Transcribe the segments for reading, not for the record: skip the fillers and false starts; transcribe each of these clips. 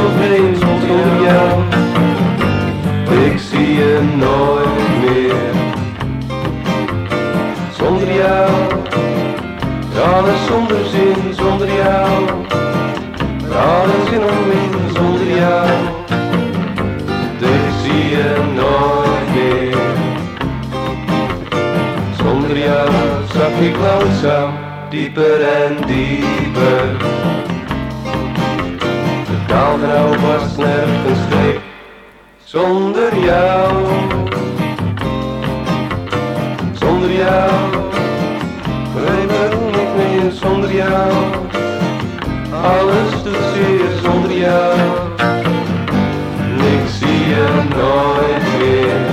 vreemd zonder jou. Ik zie je nooit meer. Zonder jou, alles zonder zin, zonder jou. Alles in onmin, zonder jou. Ik zie je nooit meer. Zonder jou zak ik langzaam dieper en dieper. De Kalverau was nergens streek zonder jou. Zonder jou, wij ben niet meer zonder jou. Alles doet zeer zonder jou. Ik zie je nooit meer.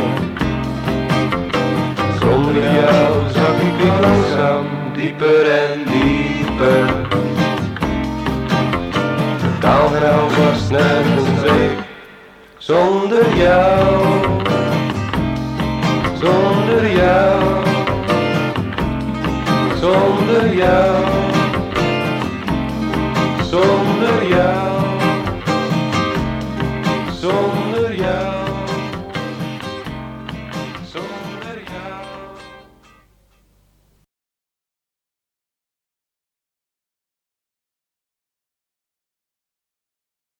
Zonder jou zak ik weer langzaam dieper en dieper. De Kalverau was nergens week zonder jou. Zonder jou. Zonder jou.